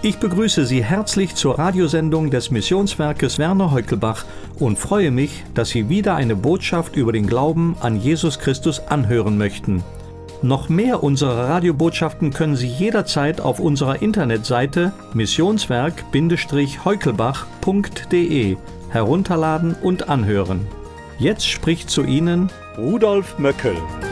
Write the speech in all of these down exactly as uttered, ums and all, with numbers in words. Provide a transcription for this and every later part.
Ich begrüße Sie herzlich zur Radiosendung des Missionswerkes Werner Heukelbach und freue mich, dass Sie wieder eine Botschaft über den Glauben an Jesus Christus anhören möchten. Noch mehr unserer Radiobotschaften können Sie jederzeit auf unserer Internetseite missionswerk heukelbach punkt de herunterladen und anhören. Jetzt spricht zu Ihnen Rudolf Möckel.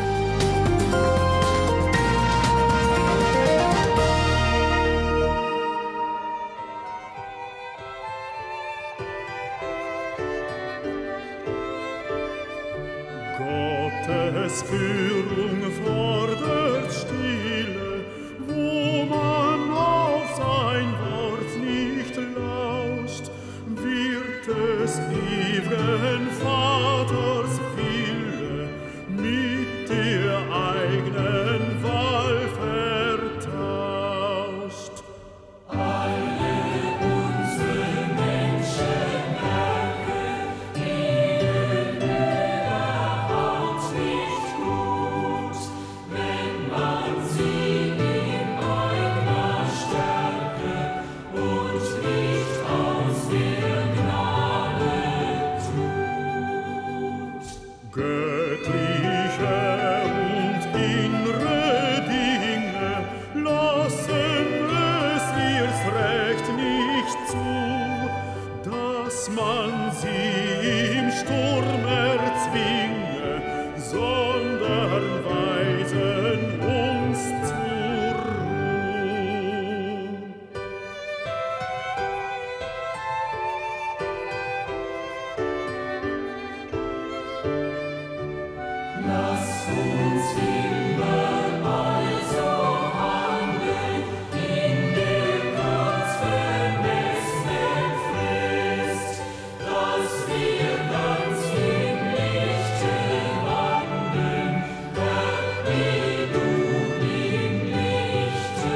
Gottes Führung fordert Stille, wo man auf sein Wort nicht lauscht, wird des ewigen Vaters Wille mit der eigenen Wahl vertauscht. Alle unsere Menschenwerke, denen überhaupt nicht gut, wenn man sie in eigener Stärke und nicht aus der Gnade tut. Göttliche und innere Dinge lassen es erst recht nicht zu, dass man sie im Sturm erzwinge, sondern weisen uns zur Ruhe. Lass uns immer also handeln in der Gott vermessenen Frist, dass wir ganz im Lichte wandeln, Herr, wie du im Lichte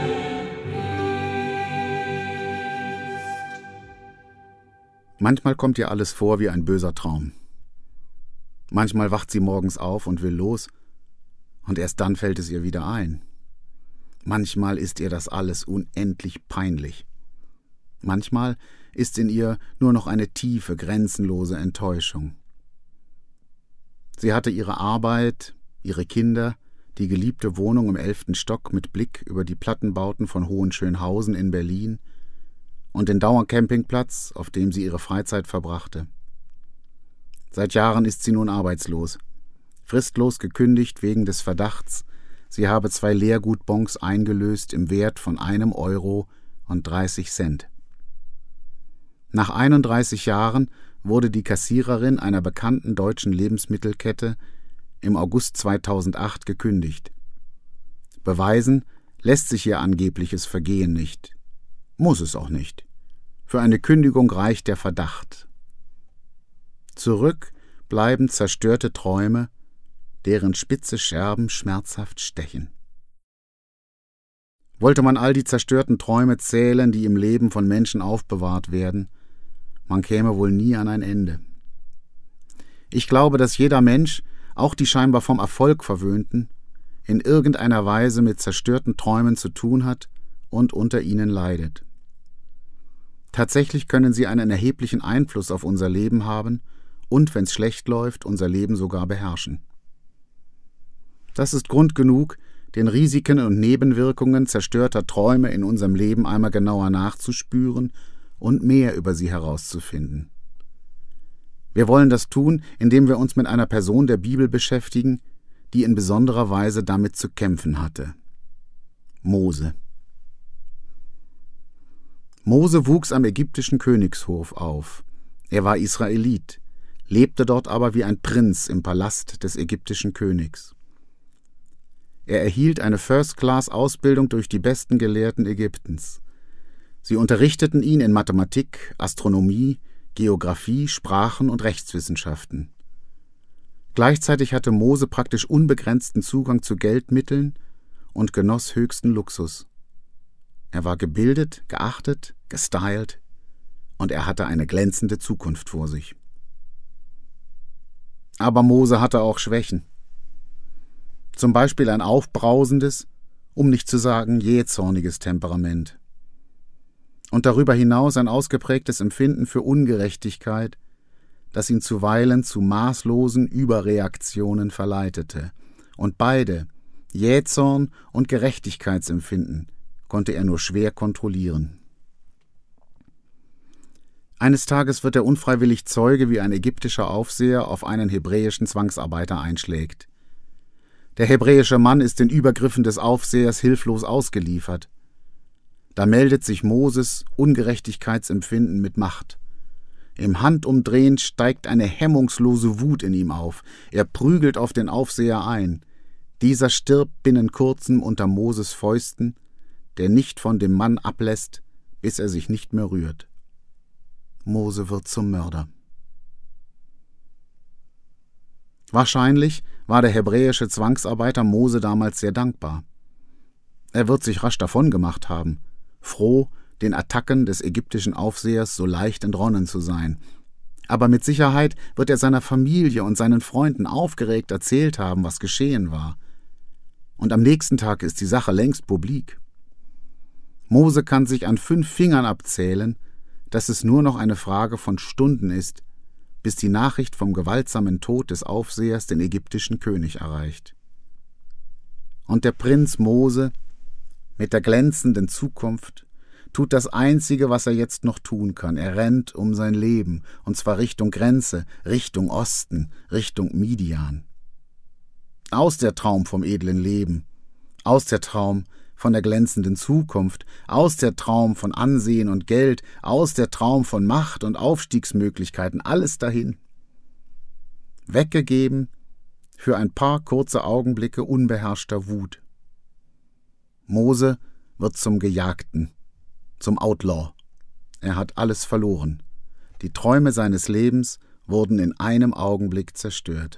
bist. Manchmal kommt ihr alles vor wie ein böser Traum. Manchmal wacht sie morgens auf und will los, und erst dann fällt es ihr wieder ein. Manchmal ist ihr das alles unendlich peinlich. Manchmal ist in ihr nur noch eine tiefe, grenzenlose Enttäuschung. Sie hatte ihre Arbeit, ihre Kinder, die geliebte Wohnung im elften Stock mit Blick über die Plattenbauten von Hohenschönhausen in Berlin und den Dauercampingplatz, auf dem sie ihre Freizeit verbrachte. Seit Jahren ist sie nun arbeitslos, fristlos gekündigt wegen des Verdachts, sie habe zwei Leergutbons eingelöst im Wert von einem Euro und dreißig Cent. Nach einunddreißig Jahren wurde die Kassiererin einer bekannten deutschen Lebensmittelkette im August zweitausendacht gekündigt. Beweisen lässt sich ihr angebliches Vergehen nicht. Muss es auch nicht. Für eine Kündigung reicht der Verdacht. Zurück bleiben zerstörte Träume, deren spitze Scherben schmerzhaft stechen. Wollte man all die zerstörten Träume zählen, die im Leben von Menschen aufbewahrt werden, man käme wohl nie an ein Ende. Ich glaube, dass jeder Mensch, auch die scheinbar vom Erfolg Verwöhnten, in irgendeiner Weise mit zerstörten Träumen zu tun hat und unter ihnen leidet. Tatsächlich können sie einen erheblichen Einfluss auf unser Leben haben und, wenn es schlecht läuft, unser Leben sogar beherrschen. Das ist Grund genug, den Risiken und Nebenwirkungen zerstörter Träume in unserem Leben einmal genauer nachzuspüren und mehr über sie herauszufinden. Wir wollen das tun, indem wir uns mit einer Person der Bibel beschäftigen, die in besonderer Weise damit zu kämpfen hatte. Mose. Mose wuchs am ägyptischen Königshof auf. Er war Israelit, lebte dort aber wie ein Prinz im Palast des ägyptischen Königs. Er erhielt eine First-Class-Ausbildung durch die besten Gelehrten Ägyptens. Sie unterrichteten ihn in Mathematik, Astronomie, Geographie, Sprachen und Rechtswissenschaften. Gleichzeitig hatte Mose praktisch unbegrenzten Zugang zu Geldmitteln und genoss höchsten Luxus. Er war gebildet, geachtet, gestylt und er hatte eine glänzende Zukunft vor sich. Aber Mose hatte auch Schwächen. Zum Beispiel ein aufbrausendes, um nicht zu sagen jähzorniges Temperament. und darüber hinaus ein ausgeprägtes Empfinden für Ungerechtigkeit, das ihn zuweilen zu maßlosen Überreaktionen verleitete. Und beide, Jähzorn und Gerechtigkeitsempfinden, konnte er nur schwer kontrollieren. Eines Tages wird er unfreiwillig Zeuge, wie ein ägyptischer Aufseher auf einen hebräischen Zwangsarbeiter einschlägt. Der hebräische Mann ist den Übergriffen des Aufsehers hilflos ausgeliefert. Da meldet sich Moses Ungerechtigkeitsempfinden mit Macht. Im Handumdrehen steigt eine hemmungslose Wut in ihm auf. Er prügelt auf den Aufseher ein. Dieser stirbt binnen kurzem unter Moses Fäusten, der nicht von dem Mann ablässt, bis er sich nicht mehr rührt. Mose wird zum Mörder. Wahrscheinlich war der hebräische Zwangsarbeiter Mose damals sehr dankbar. Er wird sich rasch davongemacht haben, froh, den Attacken des ägyptischen Aufsehers so leicht entronnen zu sein. Aber mit Sicherheit wird er seiner Familie und seinen Freunden aufgeregt erzählt haben, was geschehen war. Und am nächsten Tag ist die Sache längst publik. Mose kann sich an fünf Fingern abzählen, dass es nur noch eine Frage von Stunden ist, bis die Nachricht vom gewaltsamen Tod des Aufsehers den ägyptischen König erreicht. Und der Prinz Mose, mit der glänzenden Zukunft, tut das Einzige, was er jetzt noch tun kann. Er rennt um sein Leben, und zwar Richtung Grenze, Richtung Osten, Richtung Midian. Aus der Traum vom edlen Leben, aus der Traum von der glänzenden Zukunft, aus der Traum von Ansehen und Geld, aus der Traum von Macht und Aufstiegsmöglichkeiten, alles dahin. Weggegeben für ein paar kurze Augenblicke unbeherrschter Wut. Mose wird zum Gejagten, zum Outlaw. Er hat alles verloren. Die Träume seines Lebens wurden in einem Augenblick zerstört.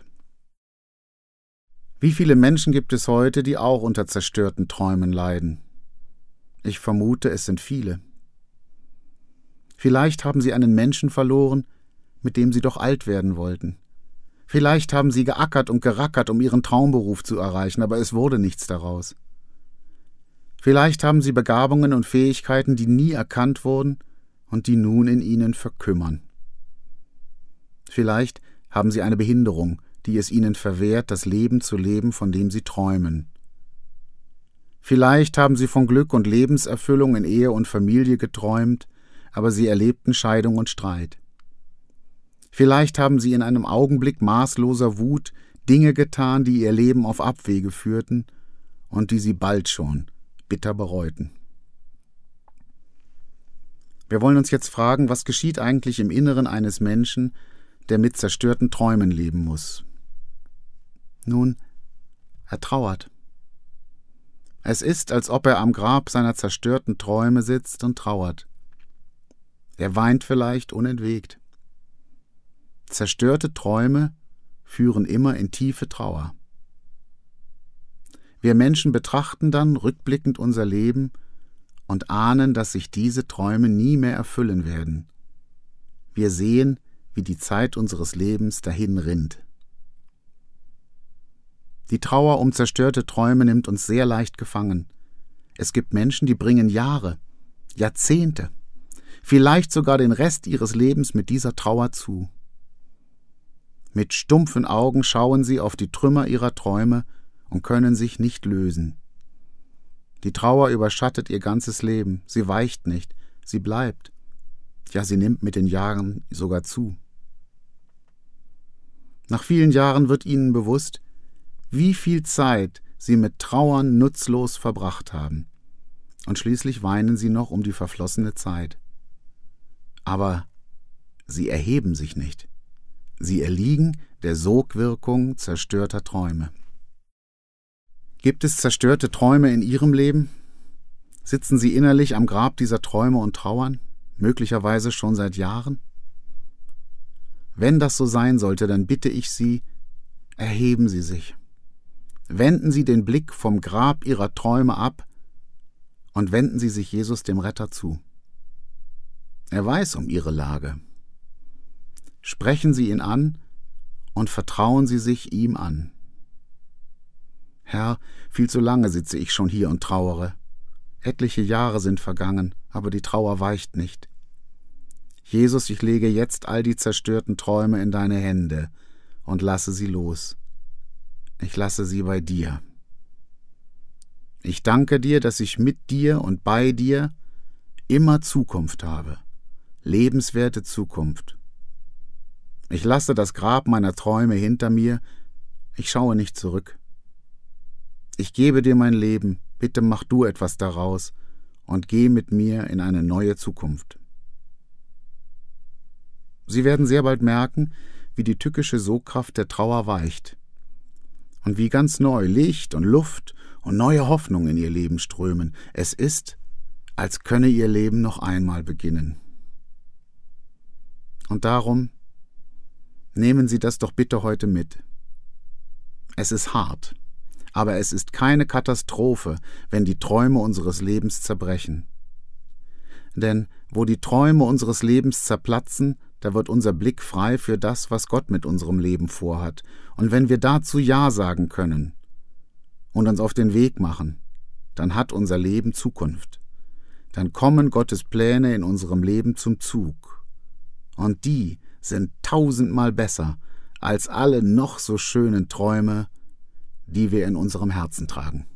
Wie viele Menschen gibt es heute, die auch unter zerstörten Träumen leiden? Ich vermute, es sind viele. Vielleicht haben sie einen Menschen verloren, mit dem sie doch alt werden wollten. Vielleicht haben sie geackert und gerackert, um ihren Traumberuf zu erreichen, aber es wurde nichts daraus. Vielleicht haben sie Begabungen und Fähigkeiten, die nie erkannt wurden und die nun in ihnen verkümmern. Vielleicht haben sie eine Behinderung, die es ihnen verwehrt, das Leben zu leben, von dem sie träumen. Vielleicht haben sie von Glück und Lebenserfüllung in Ehe und Familie geträumt, aber sie erlebten Scheidung und Streit. Vielleicht haben sie in einem Augenblick maßloser Wut Dinge getan, die ihr Leben auf Abwege führten und die sie bald schon bitter bereuten. Wir wollen uns jetzt fragen, was geschieht eigentlich im Inneren eines Menschen, der mit zerstörten Träumen leben muss? Nun, er trauert. Es ist, als ob er am Grab seiner zerstörten Träume sitzt und trauert. Er weint vielleicht unentwegt. Zerstörte Träume führen immer in tiefe Trauer. Wir Menschen betrachten dann rückblickend unser Leben und ahnen, dass sich diese Träume nie mehr erfüllen werden. Wir sehen, wie die Zeit unseres Lebens dahin rinnt. Die Trauer um zerstörte Träume nimmt uns sehr leicht gefangen. Es gibt Menschen, die bringen Jahre, Jahrzehnte, vielleicht sogar den Rest ihres Lebens mit dieser Trauer zu. Mit stumpfen Augen schauen sie auf die Trümmer ihrer Träume und können sich nicht lösen. Die Trauer überschattet ihr ganzes Leben, sie weicht nicht, sie bleibt. Ja, sie nimmt mit den Jahren sogar zu. Nach vielen Jahren wird ihnen bewusst, wie viel Zeit sie mit Trauern nutzlos verbracht haben. Und schließlich weinen sie noch um die verflossene Zeit. Aber sie erheben sich nicht. Sie erliegen der Sogwirkung zerstörter Träume. Gibt es zerstörte Träume in Ihrem Leben? Sitzen Sie innerlich am Grab dieser Träume und trauern, möglicherweise schon seit Jahren? Wenn das so sein sollte, dann bitte ich Sie, erheben Sie sich. Wenden Sie den Blick vom Grab Ihrer Träume ab und wenden Sie sich Jesus dem Retter zu. Er weiß um Ihre Lage. Sprechen Sie ihn an und vertrauen Sie sich ihm an. Herr, viel zu lange sitze ich schon hier und trauere. Etliche Jahre sind vergangen, aber die Trauer weicht nicht. Jesus, ich lege jetzt all die zerstörten Träume in deine Hände und lasse sie los. Ich lasse sie bei dir. Ich danke dir, dass ich mit dir und bei dir immer Zukunft habe, lebenswerte Zukunft. Ich lasse das Grab meiner Träume hinter mir, ich schaue nicht zurück. Ich gebe dir mein Leben, bitte mach du etwas daraus und geh mit mir in eine neue Zukunft. Sie werden sehr bald merken, wie die tückische Sogkraft der Trauer weicht und wie ganz neu Licht und Luft und neue Hoffnung in ihr Leben strömen. Es ist, als könne ihr Leben noch einmal beginnen. Und darum nehmen Sie das doch bitte heute mit. Es ist hart, aber es ist keine Katastrophe, wenn die Träume unseres Lebens zerbrechen. Denn wo die Träume unseres Lebens zerplatzen, da wird unser Blick frei für das, was Gott mit unserem Leben vorhat. Und wenn wir dazu Ja sagen können und uns auf den Weg machen, dann hat unser Leben Zukunft. Dann kommen Gottes Pläne in unserem Leben zum Zug. Und die sind tausendmal besser als alle noch so schönen Träume, die wir in unserem Herzen tragen.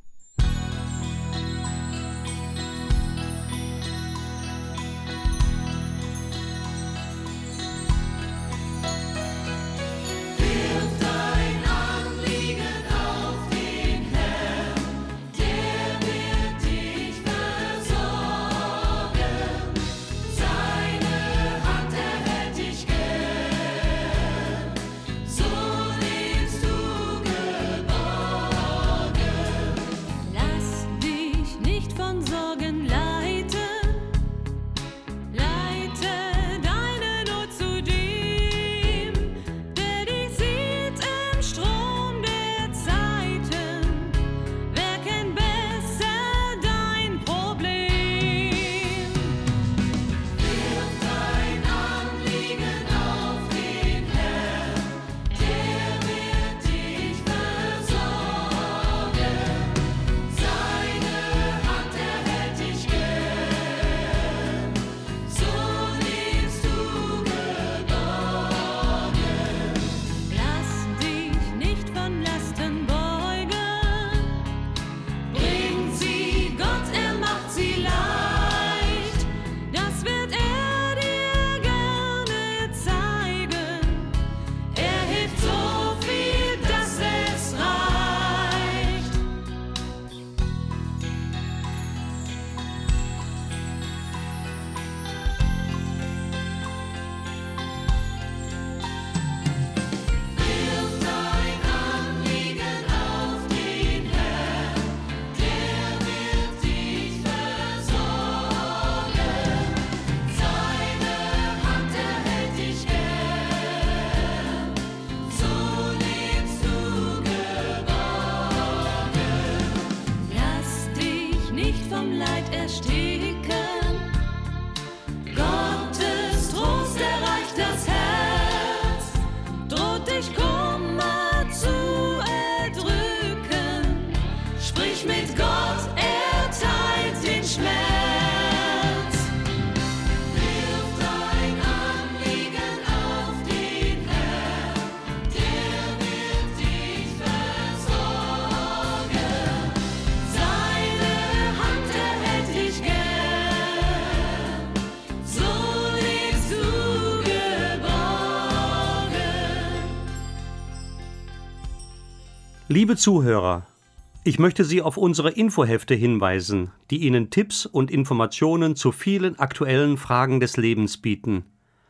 Liebe Zuhörer, ich möchte Sie auf unsere Infohefte hinweisen, die Ihnen Tipps und Informationen zu vielen aktuellen Fragen des Lebens bieten.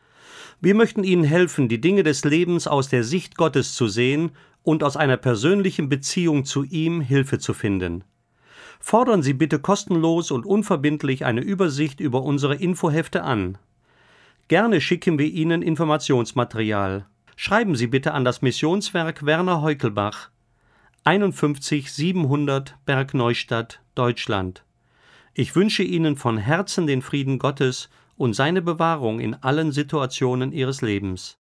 Wir möchten Ihnen helfen, die Dinge des Lebens aus der Sicht Gottes zu sehen und aus einer persönlichen Beziehung zu ihm Hilfe zu finden. Fordern Sie bitte kostenlos und unverbindlich eine Übersicht über unsere Infohefte an. Gerne schicken wir Ihnen Informationsmaterial. Schreiben Sie bitte an das Missionswerk Werner Heukelbach, einundfünfzig siebenhundert Bergneustadt, Deutschland. Ich wünsche Ihnen von Herzen den Frieden Gottes und seine Bewahrung in allen Situationen Ihres Lebens.